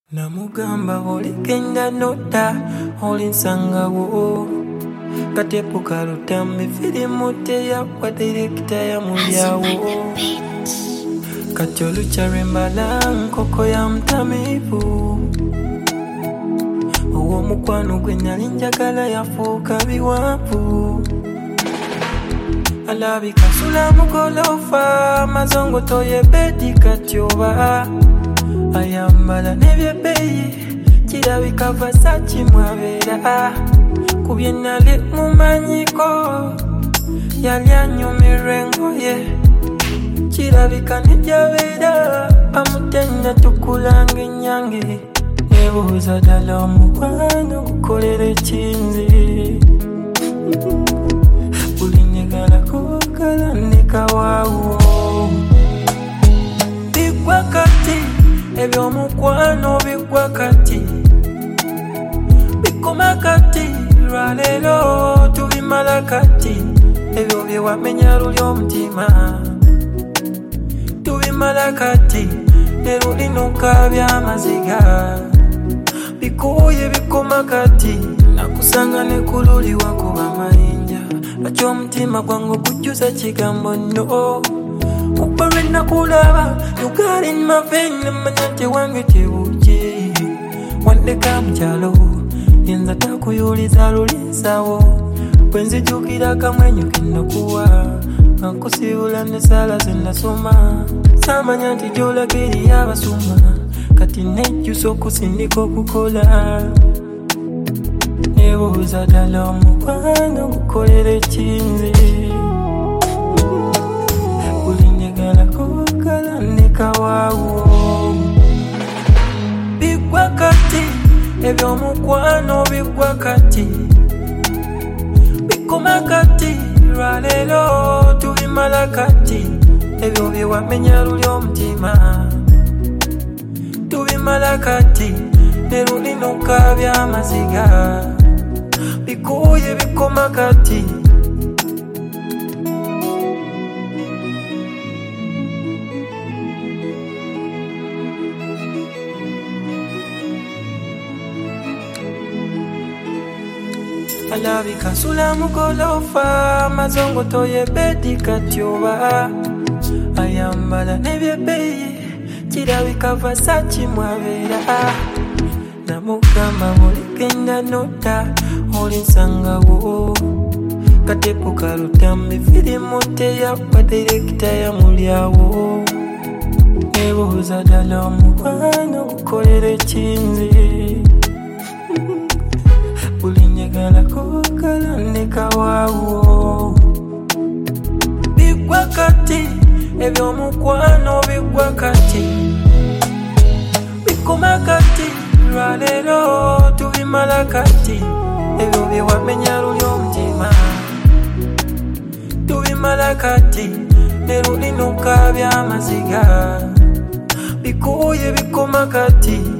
Namugamba oligenda nota olinsangawo katepo kalutambi filimu teyakwa direkita ya mulyawo kati olukyalwembala nkoko ya mutamivu owo mukwano gwe nali njagala yafuuka biwaavu alabika sula mugolofa mazongo toye bedi kati oba ayambala nebyebeyi kirabika Versace mwabera kubye nali mumanyiko yali anyumirwa engoye kirabika nijabera amutenda tukulanga enyange nebuuza ddala omukwano gukolera ekinzi buli njagala kukala ndekawaawo bigwa kati ebyomukwano bigwa kati bikoma kati lwaleero tubimala kati ebyo byewamenya luli omutima tubimala kati ne lulinuka byamaziga bikuye bikoma kati nakusanga ne kululi wakuba mayinja lwaki omutima gwange gujjuza kigambo no ukbarwe nakulaba you got in my vein namanya tewange tebuki wandeka mukyalo yenza takuyuliza lulinsawo bwenzijukira kamwenyo kinakuwa nkusibula nesala zenasoma samanya nti gyolageri yabasuma kati nejjusa okusindika okukola nebuuza ddala omukwano gukolera ekinzi buli njagala kukala ndekawaawo bigwa kati ebyomukwano bigwa kati bikoma kati lwaleero tubimala kati ebyo byewamenya luli omutima tubimala kati ne lulinuka byamaziga bikuye bikoma kati alabika sula mugolofa mazongo toye bedi kati oba ayambala nebyebeyi kirabika Versace mwabera namugamba oligenda nota olinsangawo katepo kalutambi filimu teyakwa direkita ya mulyawo nebuuza ddala omukwano gukolera ekinzi buli njagala kukala ndekawaawo bigwa kati ebyomukwano bigwa kati bikoma kati lwaleero tubimala kati ebyo byewamenya luli omutima tubimala kati ne lulinuka byamaziga bikuye bikoma kati